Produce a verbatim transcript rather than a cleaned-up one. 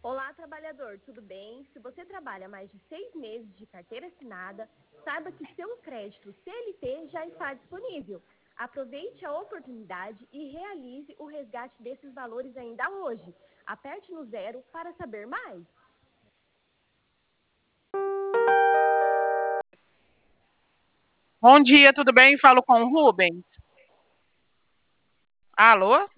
Olá, trabalhador, tudo bem? Se você trabalha mais de seis meses de carteira assinada, saiba que seu crédito C L T já está disponível. Aproveite a oportunidade e realize o resgate desses valores ainda hoje. Aperte no zero para saber mais. Bom dia, tudo bem? Falo com o Rubens. Alô?